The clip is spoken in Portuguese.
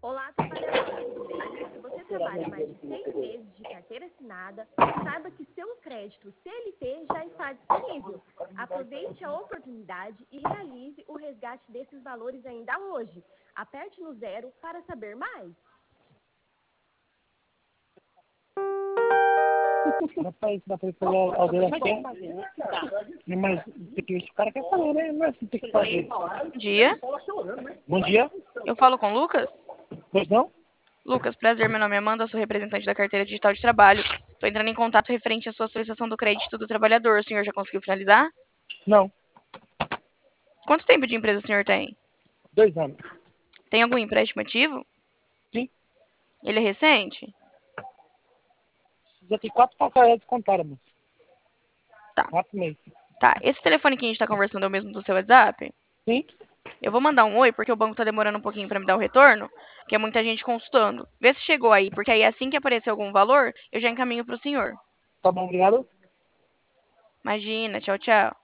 Olá, trabalhador, tudo bem? Se você trabalha mais de 6 meses de carteira assinada, saiba que seu crédito CLT já está disponível. Aproveite a oportunidade e realize o resgate desses valores ainda hoje. Aperte no 0 para saber mais. Rapaz, dá pra fazer alguém assim. Mas esse cara quer falar, né? Não é assim que tem que fazer. Bom dia. Bom dia. Eu falo com o Lucas? Pois não? Lucas, prazer, meu nome é Amanda, sou representante da carteira digital de trabalho. Estou entrando em contato referente à sua solicitação do crédito do trabalhador. O senhor já conseguiu finalizar? Não. Quanto tempo de empresa o senhor tem? 2 anos. Tem algum empréstimo ativo? Sim. Ele é recente? Já tem 4 parcelas descontadas, moço. Tá. 4 meses. Tá. Esse telefone que a gente tá conversando é o mesmo do seu WhatsApp? Sim. Eu vou mandar um oi, porque o banco tá demorando um pouquinho pra me dar o retorno, que é muita gente consultando. Vê se chegou aí, porque aí assim que aparecer algum valor, eu já encaminho pro senhor. Tá bom, obrigado. Imagina, tchau, tchau.